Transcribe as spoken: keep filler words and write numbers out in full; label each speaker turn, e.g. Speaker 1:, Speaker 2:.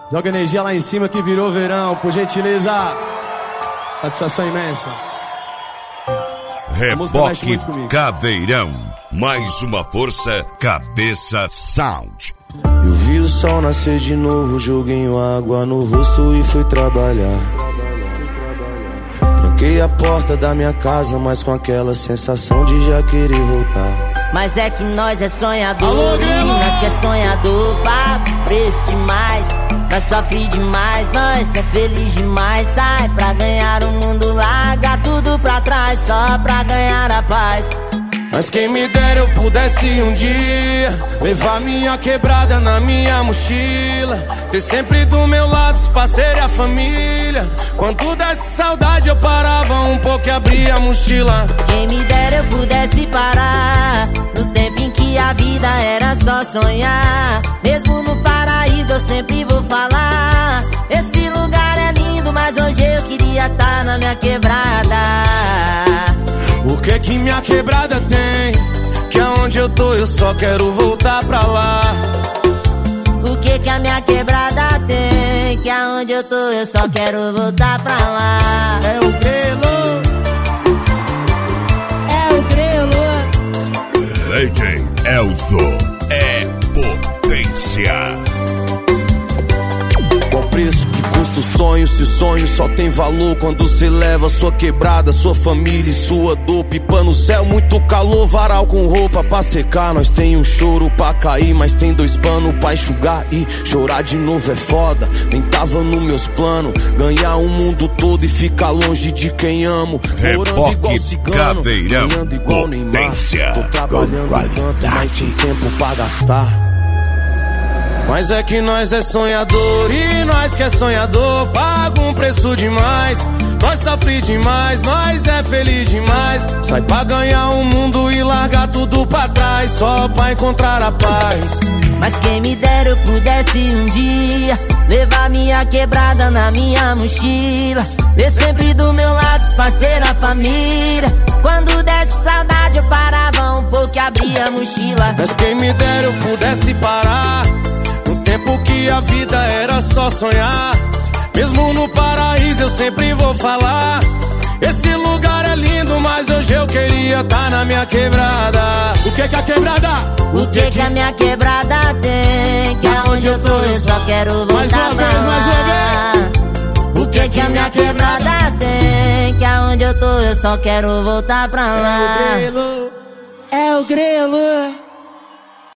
Speaker 1: Joga energia lá em cima que virou verão, por gentileza. Satisfação imensa.
Speaker 2: Reboque Caveirão. Mais uma força, Cabeça Sound.
Speaker 3: Eu vi o sol nascer de novo, joguei água no rosto e fui trabalhar. Tranquei a porta da minha casa, mas com aquela sensação de já querer voltar.
Speaker 4: Mas é que nós é sonhador, alô, nós que é sonhador, pago preço demais. Nós sofre demais, nós é feliz demais. Sai pra ganhar o mundo, larga tudo pra trás, só pra ganhar a paz.
Speaker 3: Mas quem me dera eu pudesse um dia levar minha quebrada na minha mochila, ter sempre do meu lado os parceiros e a família. Quando desse saudade eu parava um pouco e abria a mochila.
Speaker 4: Quem me dera eu pudesse parar no tempo em que a vida era só sonhar. Mesmo no paraíso eu sempre vou falar, esse lugar é lindo, mas hoje eu queria estar na minha quebrada.
Speaker 3: O que que minha quebrada tem? Que aonde eu tô eu só quero voltar pra lá.
Speaker 4: O que que a minha quebrada tem? Que aonde eu tô eu só quero voltar pra lá.
Speaker 1: É o grelo,
Speaker 4: é o grelo.
Speaker 2: D J Elzo é potência.
Speaker 3: Qual preço que custa o sonho? Se sonho só tem valor quando cê leva sua quebrada, sua família e sua dor. Pipa no céu, muito calor, varal com roupa pra secar. Nós tem um choro pra cair, mas tem dois panos pra enxugar. E chorar de novo é foda, nem tava nos meus planos. Ganhar o mundo todo e ficar longe de quem amo.
Speaker 2: Morando igual cigano,
Speaker 3: ganhando igual Neymar. Tô trabalhando tanto, mas sem tempo pra gastar. Mas é que nós é sonhador e nós que é sonhador paga um preço demais. Nós sofre demais, nós é feliz demais. Sai pra ganhar o mundo e largar tudo pra trás, só pra encontrar a paz.
Speaker 4: Mas quem me dera eu pudesse um dia levar minha quebrada na minha mochila, ter sempre do meu lado os parceiros, a família. Quando desse saudade eu parava um pouco e abria a mochila.
Speaker 3: Mas quem me dera eu pudesse parar no tempo que a vida era só sonhar. Mesmo no paraíso eu sempre vou falar, esse lugar é lindo, mas hoje eu queria estar na minha quebrada. O que que a quebrada?
Speaker 4: O que que a minha quebrada tem? Que aonde eu tô eu só quero voltar
Speaker 3: mais uma
Speaker 4: pra
Speaker 3: vez,
Speaker 4: lá.
Speaker 3: mais uma vez.
Speaker 4: O que que a minha quebrada tem? Que aonde eu tô eu só quero voltar pra lá.
Speaker 1: é o grelo.
Speaker 4: É o grelo.